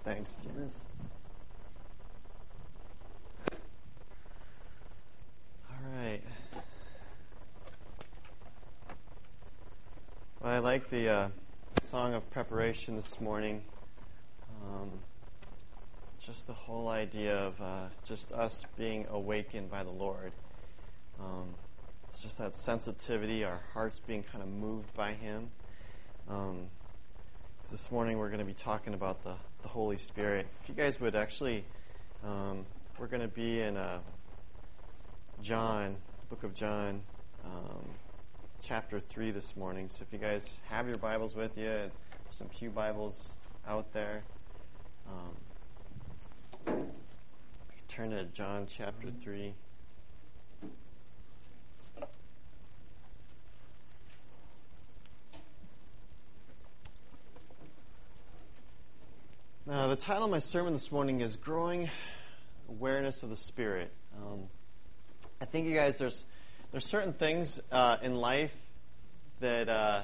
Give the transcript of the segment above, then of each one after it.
Thanks, Janice. All right. Well, I like the song of preparation this morning. Just the whole idea of just us being awakened by the Lord. It's just that sensitivity, our hearts being kind of moved by Him. This morning we're going to be talking about the Holy Spirit. If you guys would actually, we're going to be in John, book of John, chapter 3 this morning. So if you guys have your Bibles with you, there's some pew Bibles out there. Turn to John chapter 3. Now, the title of my sermon this morning is Growing Awareness of the Spirit. I think, you guys, there's certain things in life that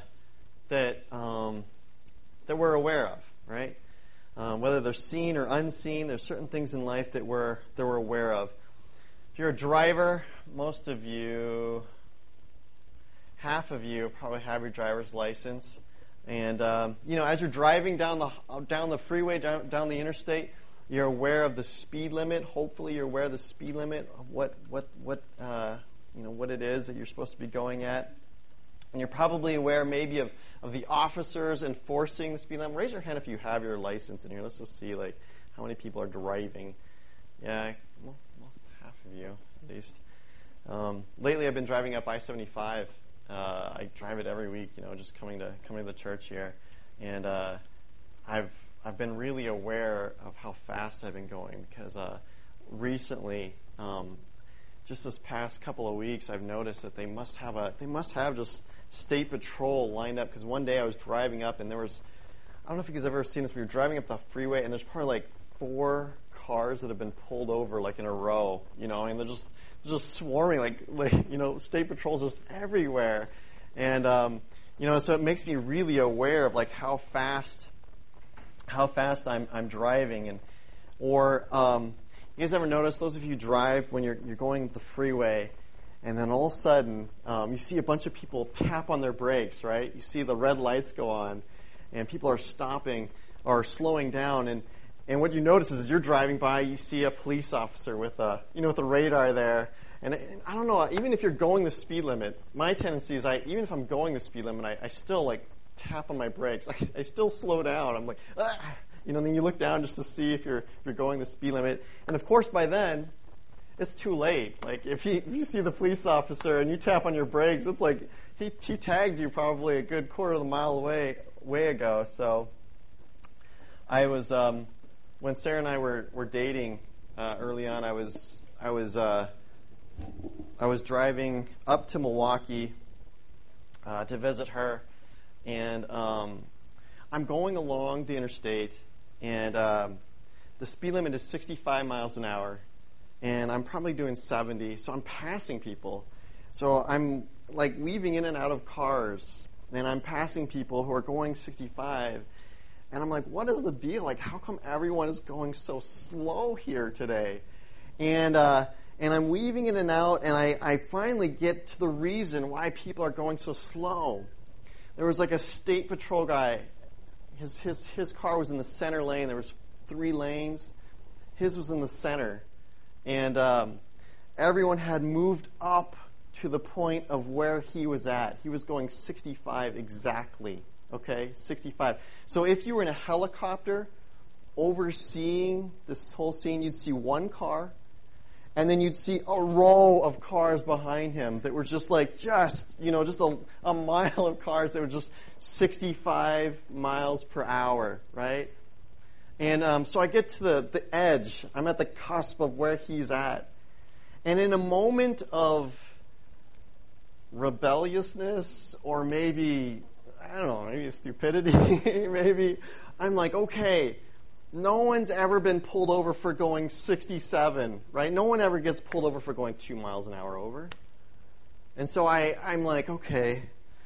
we're aware of, right? Whether they're seen or unseen, there's certain things in life that we're aware of. If you're a driver, most of you, half of you probably have your driver's license. And as you're driving down the freeway, down the interstate, you're aware of the speed limit. Hopefully, you're aware of the speed limit of what it is that you're supposed to be going at. And you're probably aware maybe of the officers enforcing the speed limit. Raise your hand if you have your license in here. Let's just see how many people are driving. Yeah, well, half of you at least. Lately, I've been driving up I-75. I drive it every week, just coming to the church here, and I've been really aware of how fast I've been going because recently, just this past couple of weeks, I've noticed that they must have just state patrol lined up. Because one day I was driving up and there was, I don't know if you guys have ever seen this. We were driving up the freeway and there's probably 4 cars that have been pulled over in a row, and they're just swarming, state patrol's just everywhere, and so it makes me really aware of how fast I'm driving, or you guys ever notice, those of you who drive when you're going up the freeway, and then all of a sudden you see a bunch of people tap on their brakes, right? You see the red lights go on, and people are stopping or slowing down, and what you notice is as you're driving by, you see a police officer with a radar there. And I don't know, even if you're going the speed limit, my tendency is even if I'm going the speed limit, I still tap on my brakes. I still slow down. I'm like, ah! Then you look down just to see if you're going the speed limit. And of course, by then, it's too late. If you see the police officer and you tap on your brakes, it's like he tagged you probably a good quarter of a mile way ago. So I was when Sarah and I were dating early on, I was driving up to Milwaukee to visit her, and I'm going along the interstate, and the speed limit is 65 miles an hour, and I'm probably doing 70, so I'm passing people. So I'm weaving in and out of cars, and I'm passing people who are going 65. And I'm like, what is the deal? How come everyone is going so slow here today? And I'm weaving in and out, and I finally get to the reason why people are going so slow. There was a state patrol guy. His car was in the center lane. There was 3 lanes. His was in the center. And everyone had moved up to the point of where he was at. He was going 65 exactly. Okay, 65. So if you were in a helicopter overseeing this whole scene, you'd see one car, and then you'd see a row of cars behind him that were just a mile of cars that were just 65 miles per hour, right? And so I get to the edge. I'm at the cusp of where he's at. And in a moment of rebelliousness, or maybe stupidity, maybe, I'm like, okay, no one's ever been pulled over for going 67, right? No one ever gets pulled over for going 2 miles an hour over. And so I'm like, okay,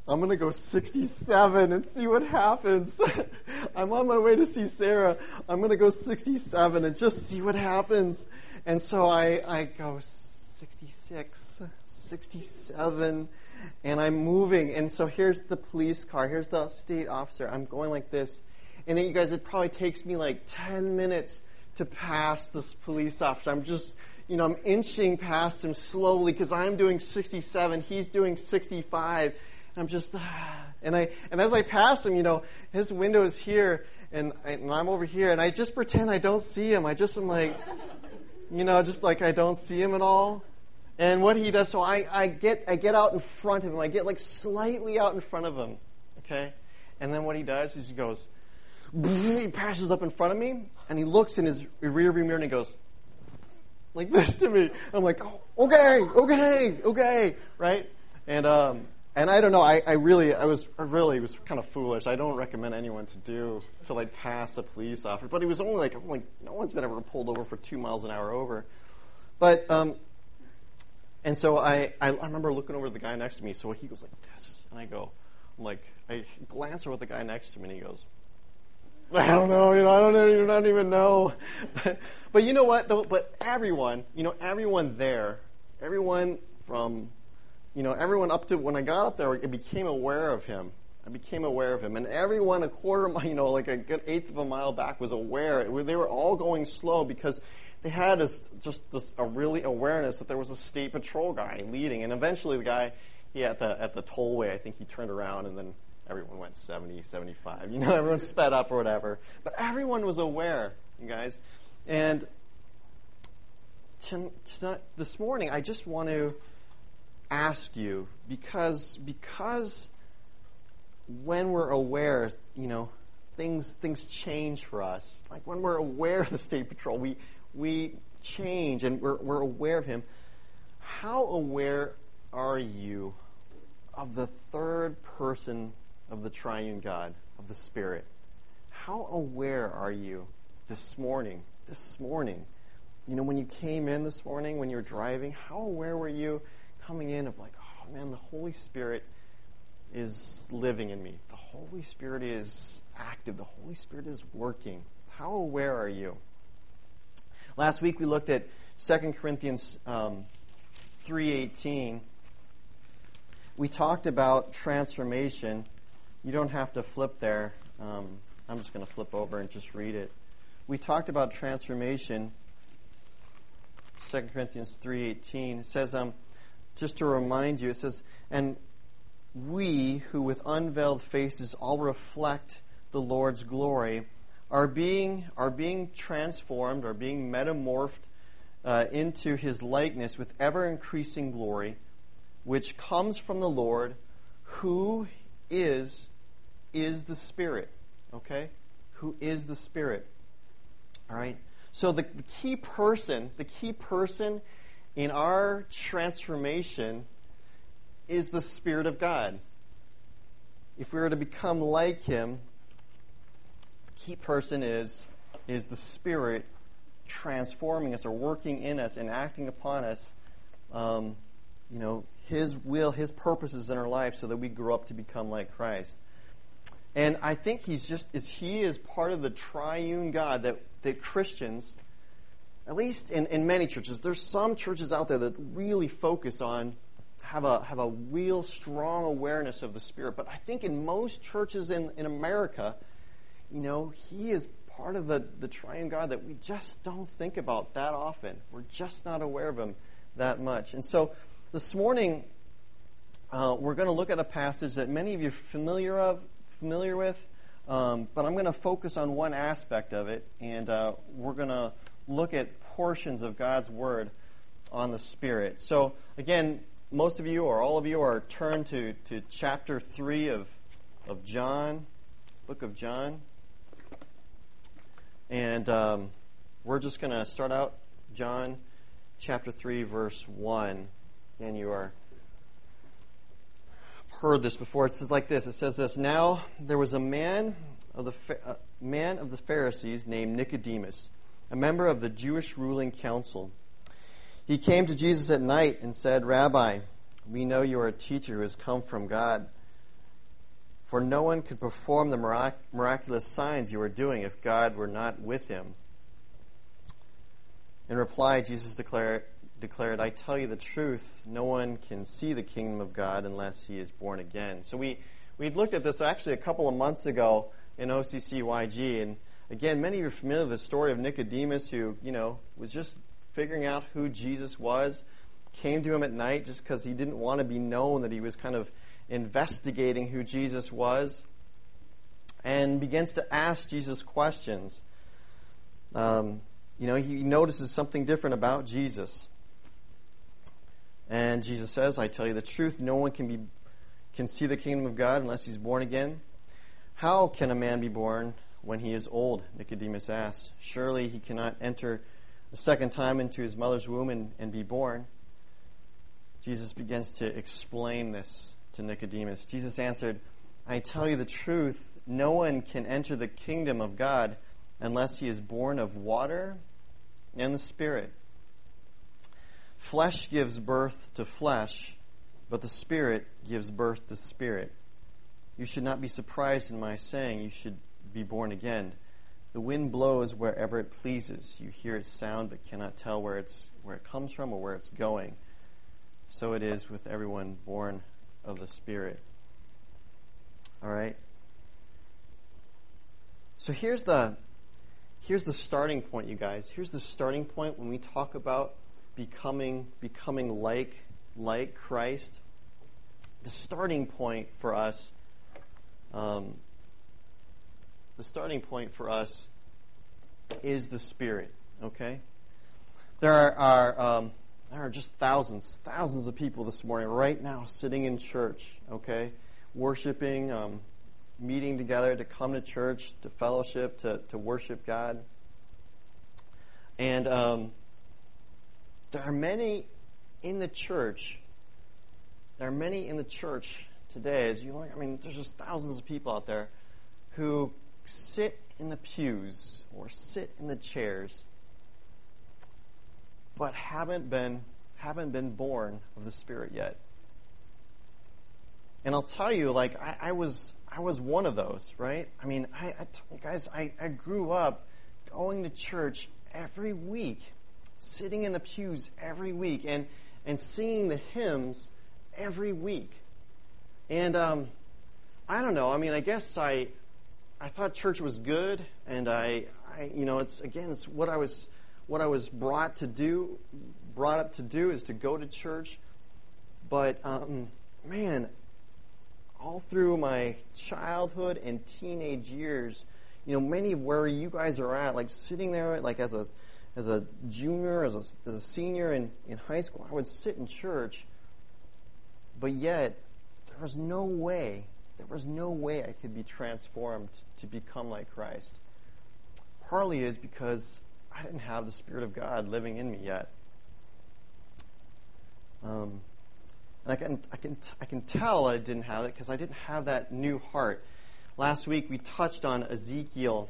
I'm going to go 67 and see what happens. I'm on my way to see Sarah. I'm going to go 67 and just see what happens. And so I go 66, 67, and I'm moving. And so here's the police car. Here's the state officer. I'm going like this. And you guys, it probably takes me like 10 minutes to pass this police officer. I'm just, I'm inching past him slowly because I'm doing 67. He's doing 65. And I'm just, and as I pass him, his window is here and I'm over here. And I just pretend I don't see him. I just am like, just like I don't see him at all. And what he does, so I get out in front of him. I get like slightly out in front of him. Okay? And then what he does is he goes, he passes up in front of me, and he looks in his rearview mirror and he goes like this to me. I'm like, oh, okay, right? And I don't know. It was kind of foolish. I don't recommend anyone to like pass a police officer. But he was only like no one's been ever pulled over for 2 miles an hour over. But and so I remember looking over at the guy next to me. So he goes like this, and I glance over at the guy next to me, and he goes, I don't know, I don't even know. But you know what, though? But everyone there, everyone from, everyone up to when I got up there, it became aware of him. And everyone a quarter mile, like a good eighth of a mile back was aware. They were all going slow because they had a really awareness that there was a state patrol guy leading. And eventually the guy, at the tollway, I think he turned around and then everyone went 70, 75. Everyone sped up or whatever. But everyone was aware, you guys. And this morning, I just want to ask you, because when we're aware, things change for us. Like when we're aware of the State Patrol, we change and we're aware of him. How aware are you of the third person of the triune God, of the Spirit? How aware are you this morning? When you came in this morning, when you were driving, how aware were you coming in of like, oh man, the Holy Spirit is living in me. The Holy Spirit is active. The Holy Spirit is working. How aware are you? Last week we looked at 2 Corinthians 3:18. We talked about transformation. You don't have to flip there. I'm just going to flip over and just read it. We talked about transformation. 2 Corinthians 3:18. It says, just to remind you, it says, and we who with unveiled faces all reflect the Lord's glory are being transformed, are being metamorphed into his likeness with ever-increasing glory, which comes from the Lord, who is the Spirit. Okay? Who is the Spirit. All right? So the key person in our transformation is the Spirit of God. If we were to become like him, the key person is the Spirit transforming us or working in us and acting upon us, his will, his purposes in our life so that we grow up to become like Christ. And I think he is part of the triune God that Christians, at least in many churches, there's some churches out there that really focus on, have a real strong awareness of the Spirit. But I think in most churches in America, he is part of the triune God that we just don't think about that often. We're just not aware of him that much. And so this morning, we're going to look at a passage that many of you are familiar with, but I'm going to focus on one aspect of it, and we're going to look at portions of God's Word on the Spirit. So again, most of you or all of you are turned to chapter 3 of John, book of John. And we're just going to start out John chapter 3, verse 1. And you are heard this before. It says like this. It says this, now there was a man of the Pharisees named Nicodemus, a member of the Jewish ruling council. He came to Jesus at night and said, Rabbi, we know you are a teacher who has come from God, For no one could perform the miraculous signs you are doing if God were not with him." In reply, Jesus declared, "I tell you the truth, no one can see the kingdom of God unless he is born again." So we looked at this actually a couple of months ago in OCCYG, and again, many of you are familiar with the story of Nicodemus, who, was just figuring out who Jesus was, came to him at night just because he didn't want to be known that he was kind of investigating who Jesus was, and begins to ask Jesus questions. He notices something different about Jesus. And Jesus says, "I tell you the truth, no one can see the kingdom of God unless he's born again." "How can a man be born when he is old?" Nicodemus asks. "Surely he cannot enter a second time into his mother's womb and be born." Jesus begins to explain this to Nicodemus. Jesus answered, "I tell you the truth, no one can enter the kingdom of God unless he is born of water and the Spirit. Flesh gives birth to flesh, but the Spirit gives birth to spirit. You should not be surprised in my saying you should be born again. The wind blows wherever it pleases. You hear its sound but cannot tell where it comes from or where it's going. So it is with everyone born of the Spirit." All right. So here's the starting point, you guys. Here's the starting point when we talk about becoming like Christ. The starting point for us. Is the Spirit. Okay. There are just thousands of people this morning right now sitting in church. Okay, worshiping. Meeting together to come to church, to fellowship, to worship God. And there are many in the church. Today, as you look, there's just thousands of people out there who sit in the pews or sit in the chairs, but haven't been born of the Spirit yet. And I'll tell you, I was one of those, right? I grew up going to church every week, sitting in the pews every week, and singing the hymns every week. And I don't know. I guess I thought church was good, and it's what I was brought up to do is to go to church. But all through my childhood and teenage years, many of where you guys are at, sitting there, as a junior, as a senior in high school, I would sit in church, but yet there was no way I could be transformed to become like Christ. Partly is because I didn't have the Spirit of God living in me yet. And I can tell I didn't have it because I didn't have that new heart. Last week we touched on Ezekiel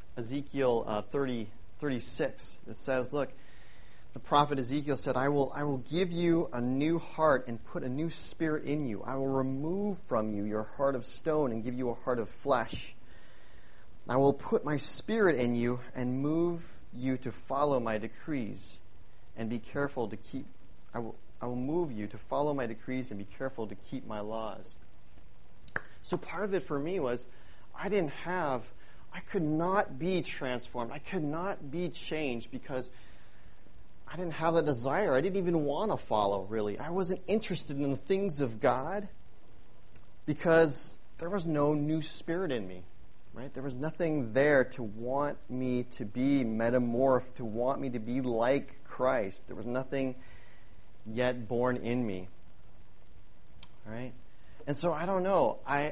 36. It says, look, the prophet Ezekiel said, I will give you a new heart and put a new spirit in you. I will remove from you your heart of stone and give you a heart of flesh. I will put my spirit in you and move you to follow my decrees and be careful to keep. I will move you to follow my decrees and be careful to keep my laws. So part of it for me was I could not be transformed. I could not be changed because I didn't have that desire. I didn't even want to follow, really. I wasn't interested in the things of God because there was no new spirit in me, right? There was nothing there to want me to be metamorphed, to want me to be like Christ. There was nothing yet born in me, right? And so I don't know. I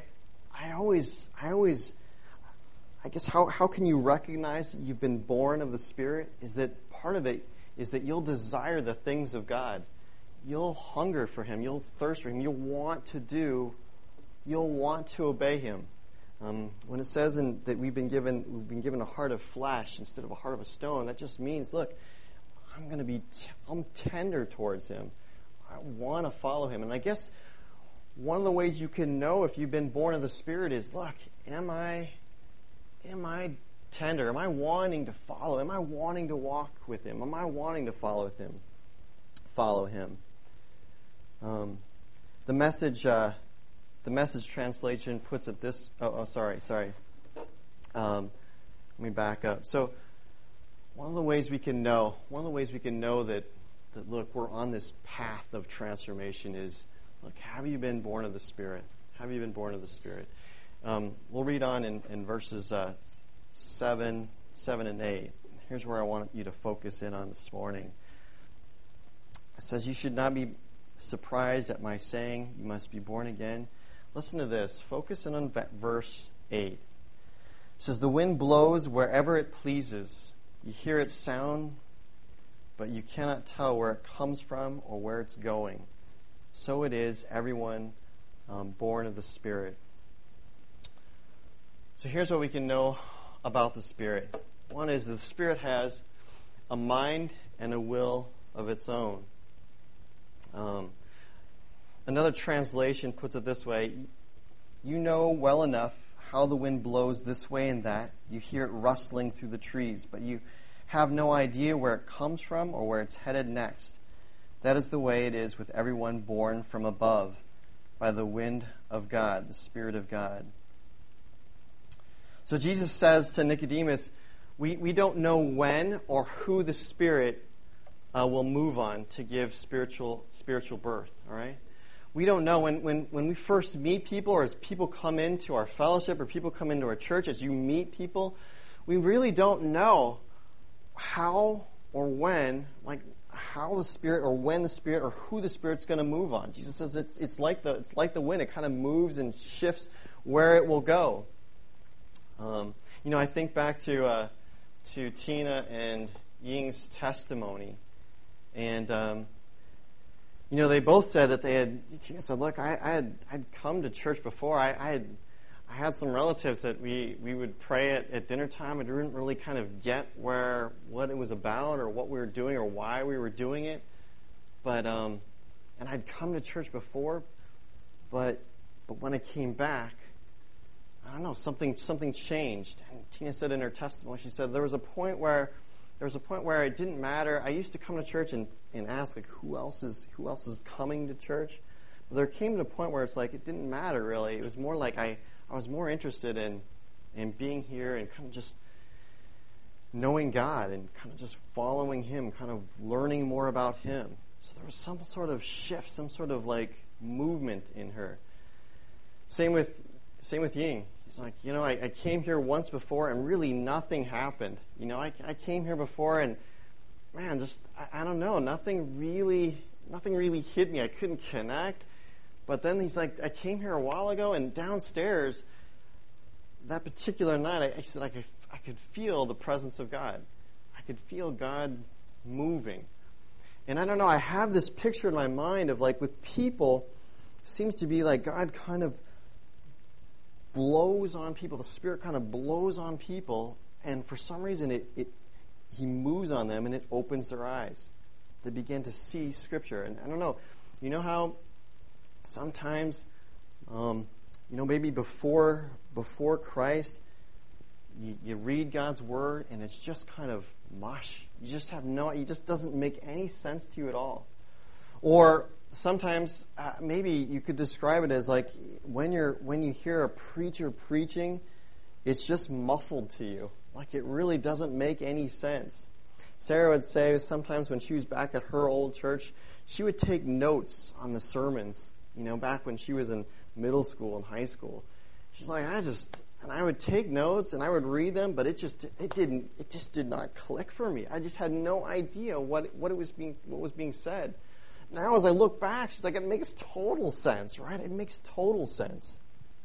guess how can you recognize that you've been born of the Spirit? Is that part of it is that you'll desire the things of God. You'll hunger for Him. You'll thirst for Him. You'll want to obey Him. When it says that we've been given a heart of flesh instead of a heart of a stone, that just means, look, I'm tender towards Him. I want to follow Him. And I guess one of the ways you can know if you've been born of the Spirit is, look, am I tender? Am I wanting to follow? Am I wanting to walk with Him? Am I wanting to follow Him? The Message translation puts it this. Sorry. Let me back up. So, one of the ways we can know that look, we're on this path of transformation is, look, have you been born of the Spirit? Have you been born of the Spirit? We'll read on in verses 7 and 8. Here's where I want you to focus in on this morning. It says, you should not be surprised at my saying you must be born again. Listen to this. Focus in on verse 8. It says, the wind blows wherever it pleases. You hear its sound, but you cannot tell where it comes from or where it's going. So it is everyone born of the Spirit. So here's what we can know about the Spirit. One is the Spirit has a mind and a will of its own. Another translation puts it this way. You know well enough how the wind blows this way and that. You hear it rustling through the trees, but you have no idea where it comes from or where it's headed next. That is the way it is with everyone born from above by the wind of God, the Spirit of God. So Jesus says to Nicodemus, we don't know when or who the Spirit will move on to give spiritual birth, all right? We don't know. When we first meet people, or as people come into our fellowship, or people come into our church, as you meet people, we really don't know how or when, like how the Spirit, or when the Spirit, or who the Spirit's going to move on. Jesus says it's like the wind. It kind of moves and shifts where it will go. I think back to Tina and Ying's testimony, and they both said that Tina said, look, I'd come to church before. I had some relatives that we would pray at dinner time. I didn't really kind of get what it was about or what we were doing or why we were doing it. But and I'd come to church before, but when I came back, I don't know, something changed. And Tina said in her testimony, she said there was a point where it didn't matter. I used to come to church and ask, like, who else is coming to church? But there came to a point where it's like it didn't matter really. It was more like I was more interested in being here and kind of just knowing God and kind of just following Him, kind of learning more about Him. So there was some sort of shift, some sort of like movement in her. Same with Ying. He's like, I came here once before and really nothing happened. I came here before and, man, just, I don't know, nothing really hit me. I couldn't connect. But then he's like, I came here a while ago and downstairs, that particular night, I said I could feel the presence of God. I could feel God moving. And I don't know, I have this picture in my mind of like with people, it seems to be like God kind of blows on people. The Spirit kind of blows on people, and for some reason He moves on them and it opens their eyes. They begin to see Scripture. And I don't know, you know how sometimes, maybe before Christ, you read God's Word and it's just kind of mush. It just doesn't make any sense to you at all. Or sometimes maybe you could describe it as like when you hear a preacher preaching, it's just muffled to you. Like it really doesn't make any sense. Sarah would say sometimes when she was back at her old church, she would take notes on the sermons, back when she was in middle school and high school. She's like, I would take notes and I would read them, but it just did not click for me. I just had no idea what was being said. Now as I look back, she's like, it makes total sense, right? It makes total sense.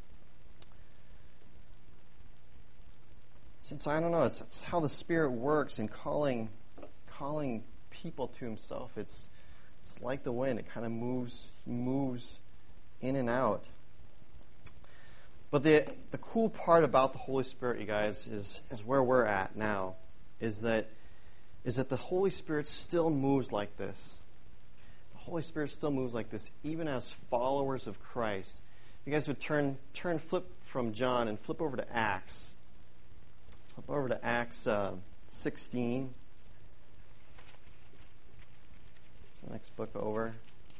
Since I don't know, it's how the Spirit works in calling people to Himself. It's like the wind. It kind of moves in and out. But the cool part about the Holy Spirit, you guys, is where we're at now, is that the Holy Spirit still moves like this. The Holy Spirit still moves like this, even as followers of Christ. If you guys would flip from John and flip over to Acts. Flip over to Acts 16. It's the next book over.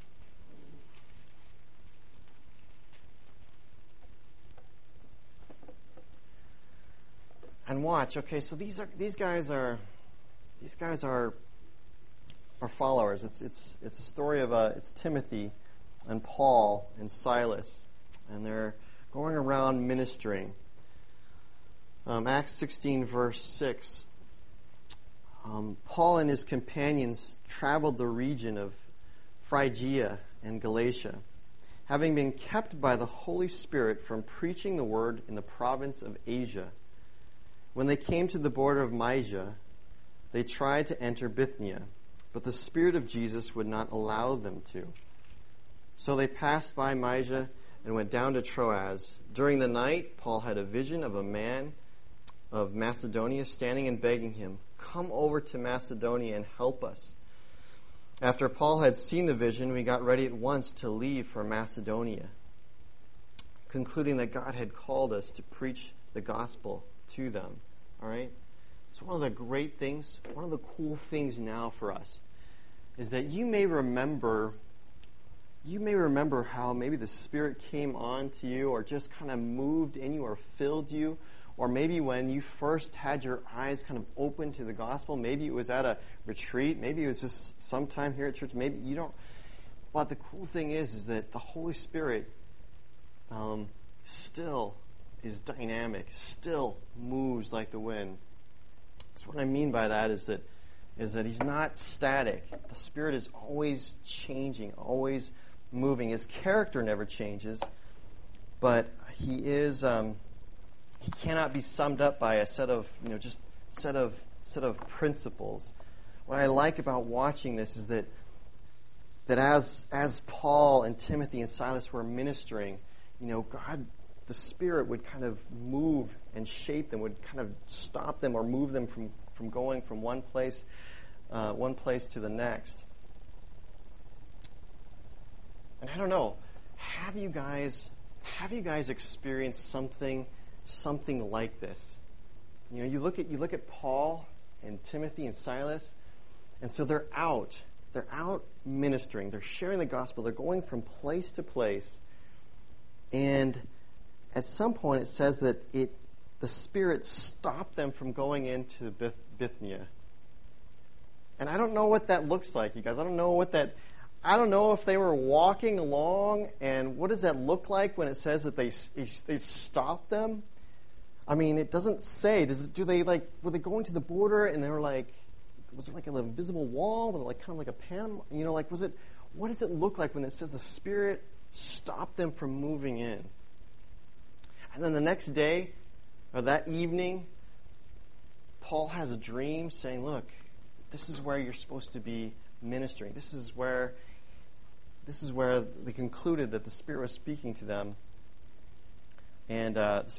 And watch. Okay, so these guys are followers. It's a story of it's Timothy and Paul and Silas, and they're going around ministering. Acts 16, verse 6. Paul and his companions traveled the region of Phrygia and Galatia, having been kept by the Holy Spirit from preaching the word in the province of Asia. When they came to the border of Mysia, they tried to enter Bithynia, but the Spirit of Jesus would not allow them to. So they passed by Mysia and went down to Troas. During the night, Paul had a vision of a man of Macedonia standing and begging him, "Come over to Macedonia and help us." After Paul had seen the vision, we got ready at once to leave for Macedonia, concluding that God had called us to preach the gospel to them. All right? So one of the great things, one of the cool things now for us is that you may remember how maybe the Spirit came on to you or just kind of moved in you or filled you, or maybe when you first had your eyes kind of open to the gospel, maybe it was at a retreat, maybe it was just sometime here at church, maybe you don't. But the cool thing is that the Holy Spirit still is dynamic, still moves like the wind. So what I mean by that is that he's not static. The Spirit is always changing, always moving. His character never changes, but he is he cannot be summed up by a set of set of principles. What I like about watching this is that as Paul and Timothy and Silas were ministering, God, the Spirit would kind of move and shape them, would kind of stop them or move them from going from one place to the next. And I don't know, have you guys experienced something like this? You look at Paul and Timothy and Silas, and so they're out ministering, they're sharing the gospel, they're going from place to place, and at some point it says that the Spirit stopped them from going into Bithynia. And I don't know what that looks like, you guys. I don't know if they were walking along, and what does that look like when it says that they stopped them? I mean, it doesn't say. Were they going to the border and they were like, was it like an invisible wall? Was it like kind of like a pan? What does it look like when it says the Spirit stopped them from moving in? And then the next day, or that evening, Paul has a dream saying, look, this is where you're supposed to be ministering. This is where they concluded that the Spirit was speaking to them. And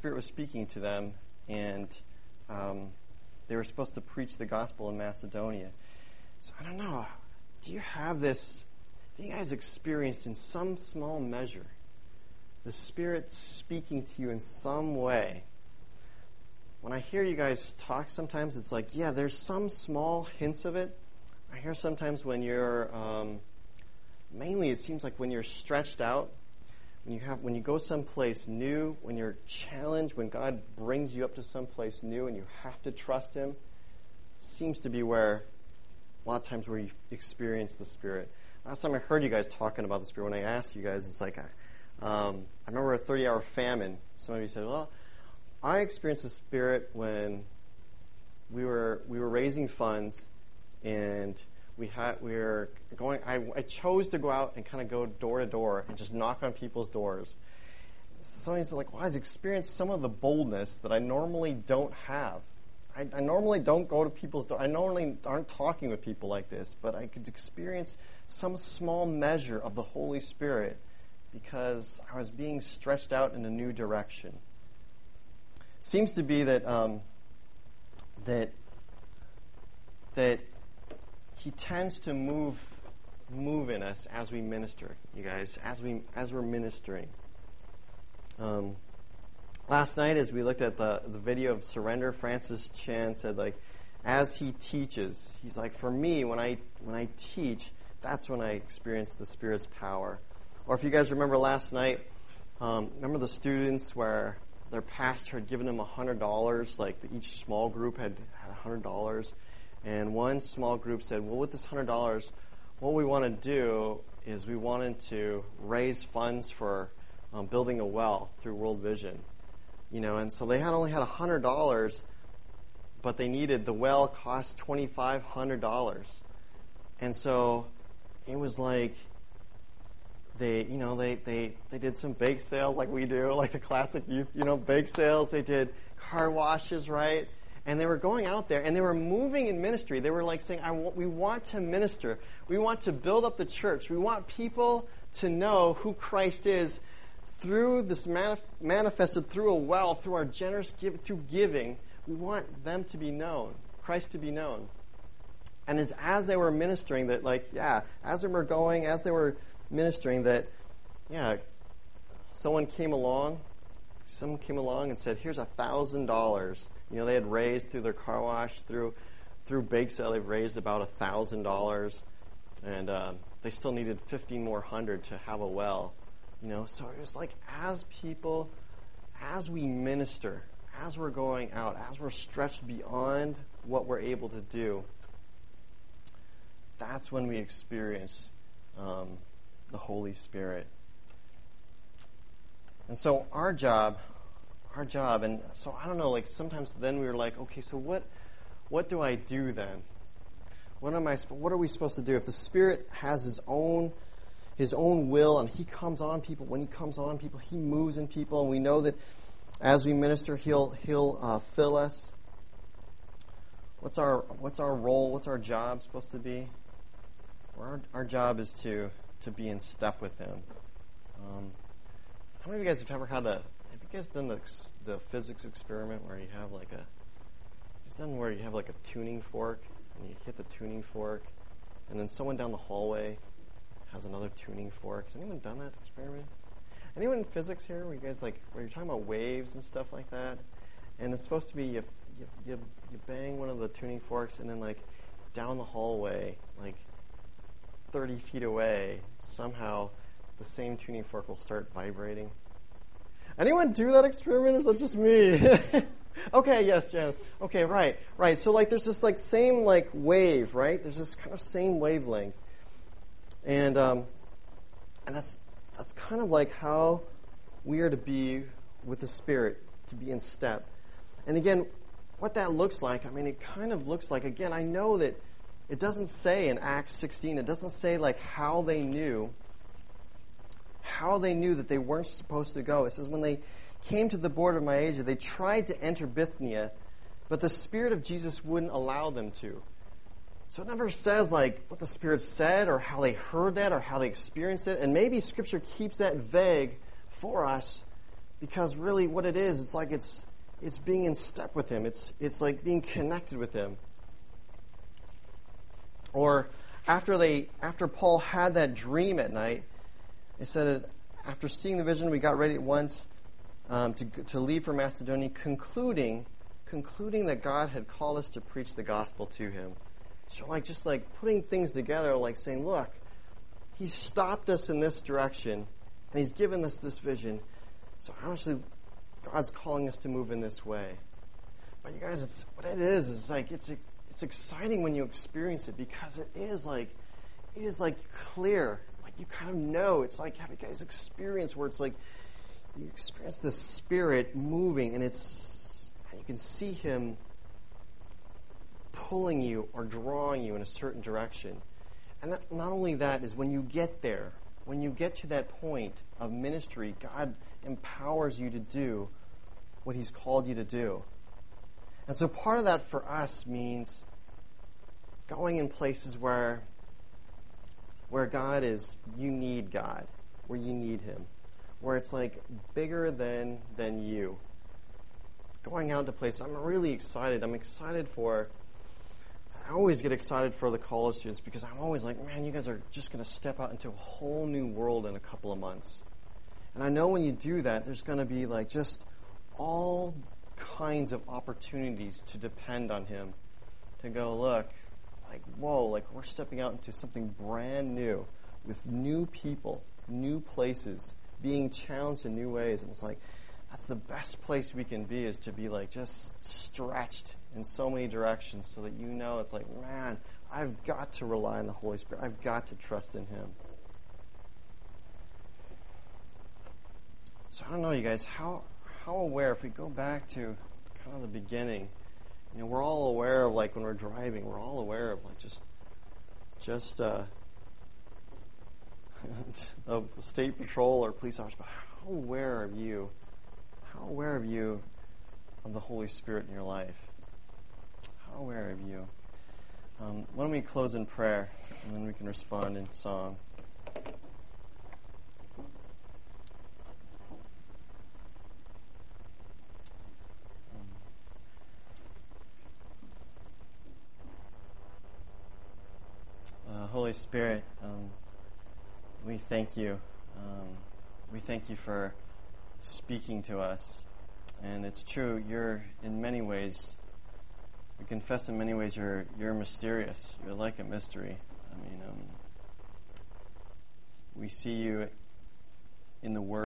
they were supposed to preach the gospel in Macedonia. So I don't know. Do you have this? Have you guys experienced in some small measure the Spirit speaking to you in some way? When I hear you guys talk, sometimes it's like, yeah, there's some small hints of it. I hear sometimes when you're, mainly it seems like when you're stretched out, when you go someplace new, when you're challenged, when God brings you up to someplace new and you have to trust Him, it seems to be where a lot of times where you experience the Spirit. Last time I heard you guys talking about the Spirit, when I asked you guys, it's like, I remember a 30-hour famine. Some of you said, well, I experienced the Spirit when we were raising funds, and we were going. I chose to go out and kind of go door to door and just knock on people's doors. Somebody said, like, well, I've experienced some of the boldness that I normally don't have. I normally don't go to people's doors. I normally aren't talking with people like this, but I could experience some small measure of the Holy Spirit because I was being stretched out in a new direction. Seems to be that that He tends to move move in us as we minister, you guys, as we're ministering. Last night, as we looked at the video of surrender, Francis Chan said, like, as he teaches, he's like, for me, when I teach, that's when I experience the Spirit's power. Or if you guys remember last night, remember the students where their pastor had given them $100, like each small group had $100, and one small group said, well, with this $100, what we want to do is we wanted to raise funds for building a well through World Vision. And so they only had $100, but the well cost $2,500. And so it was like they did some bake sales like we do, like the classic youth, bake sales. They did car washes, right? And they were going out there and they were moving in ministry. They were like saying, we want to minister. We want to build up the church. We want people to know who Christ is through this manifested through a well, through our generous giving. We want them to be known, Christ to be known. And as they were ministering, as they were ministering, someone came along and said, here's $1,000. They had raised through their car wash, through bake sale, they've raised about $1,000, and they still needed $1,500 more to have a well. So it was like as we minister, as we're going out, as we're stretched beyond what we're able to do, that's when we experience the Holy Spirit. And so our job, and so I don't know, like sometimes then we were like, okay, so what do I do then? What are we supposed to do? If the Spirit has His own will, and He comes on people, when He comes on people, He moves in people, and we know that as we minister, He'll fill us. What's our role? What's our job supposed to be? Our job is to be in step with Him. How many of you guys have ever have you guys done the physics experiment where you have a tuning fork and you hit the tuning fork, and then someone down the hallway has another tuning fork? Has anyone done that experiment? Anyone in physics here? Where you guys where you're talking about waves and stuff like that, and it's supposed to be you bang one of the tuning forks, and then down the hallway, 30 feet away, somehow the same tuning fork will start vibrating. Anyone do that experiment, or is that just me? Okay, yes, Janice. Okay, right. So there's this same wave, right? There's this kind of same wavelength, and that's kind of like how we are to be with the Spirit, to be in step. And again, what that looks like, it kind of looks like, again, I know that it doesn't say in Acts 16, it doesn't say how they knew that they weren't supposed to go. It says when they came to the border of Mysia, they tried to enter Bithynia, but the Spirit of Jesus wouldn't allow them to. So it never says what the Spirit said or how they heard that or how they experienced it. And maybe Scripture keeps that vague for us because really what it is, it's being in step with Him. It's like being connected with Him. Or after Paul had that dream at night, it said after seeing the vision, we got ready at once to leave for Macedonia, concluding that God had called us to preach the gospel to him. So just putting things together, saying, look, He's stopped us in this direction, and He's given us this vision. So obviously, God's calling us to move in this way. But you guys, what it is it's exciting when you experience it, because it is clear. You kind of know. It's have you guys experienced where it's you experience the Spirit moving, and you can see Him pulling you or drawing you in a certain direction. And not only that is when you get there, when you get to that point of ministry, God empowers you to do what He's called you to do. And so part of that for us means going in places where God is, you need God, where you need Him, where it's bigger than you. Going out to places, I'm really excited. I'm excited for, I always get excited for the college students because I'm always like, man, you guys are just going to step out into a whole new world in a couple of months. And I know when you do that, there's going to be like just all kinds of opportunities to depend on Him, to go, look, like, whoa, like we're stepping out into something brand new with new people, new places, being challenged in new ways. And it's like, that's the best place we can be, is to be like just stretched in so many directions so that you know it's like, man, I've got to rely on the Holy Spirit. I've got to trust in Him. So I don't know, you guys, how aware, if we go back to kind of the beginning, you know, we're all aware of, like, when we're driving, we're all aware of, like, just of state patrol or police officers, but how aware are you? How aware are you of the Holy Spirit in your life? How aware of you? Why don't we close in prayer, and then we can respond in song. Holy Spirit, we thank you. We thank you for speaking to us. And it's true, you're in many ways, we confess in many ways you're mysterious. You're like a mystery. I mean, we see you in the Word.